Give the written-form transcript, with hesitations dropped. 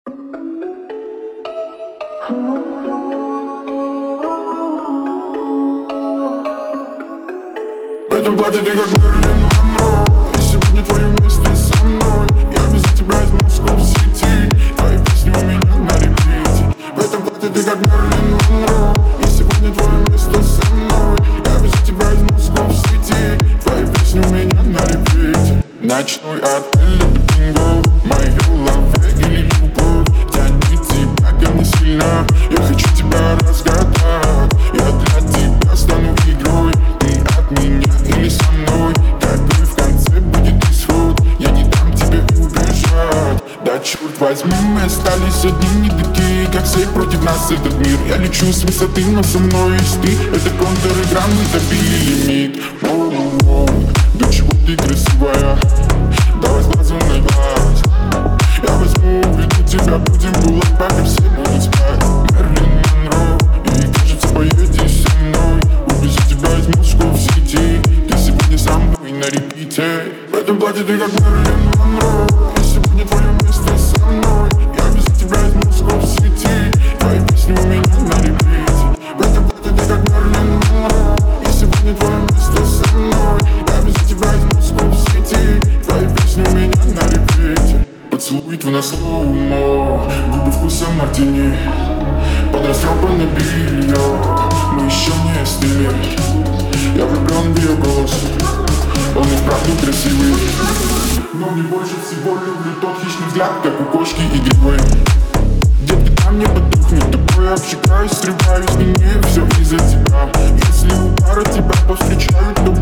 В этом платье ты как Мэрилин Монро, и сегодня твое место со мной. Я без тебя из Москвы в сети, твои песни у меня на репите. В этом платье ты как Мэрилин Монро, и сегодня твое место со мной. Я без тебя из Москвы в сети, твои песни у меня на репите. Ночной отель, бинго, в моей голове или любовь тянет тебя ко мне сильно. Я хочу тебя разгадать, я для тебя стану игрой. Ты от меня или со мной, какой в конце будет исход? Я не дам тебе убежать. Да черт возьми, мы остались одни, не такие, как все против нас этот мир. Я лечу с высоты, но со мной есть ты. Это контр-игра, мы добили лимит. Воу-воу, да чего ты красивая, давай с глазу на глаз. Я возьму, уведу тебя, будем гулять, пока все будут спать. Мэрилин Монро, и кажется, поедешь со мной. Увезу тебя из Москвы в сети, ты сегодня со мной на репите. В этом платье ты как Мэрилин Монро, и сегодня твое место со мной. Я без тебя из Москвы в сети, твои песни у меня на репите. В этом платье ты как Мэрилин Монро, и сегодня твое место со мной. Я без тебя из Москвы в сети, твои песни у меня на репите. Поцелуй твой на слоумо, губы вкусом мартини, под растрепанное белье, мы еще не остыли. Я влюблен в ее голос, он и вправду красивый. Но мне больше всего люблю тот хищный взгляд, как у кошки игривой. Детка там не потухнет, тобой обжигаюсь, срываюсь, не все из-за тебя. Если у пара тебя повстречают, то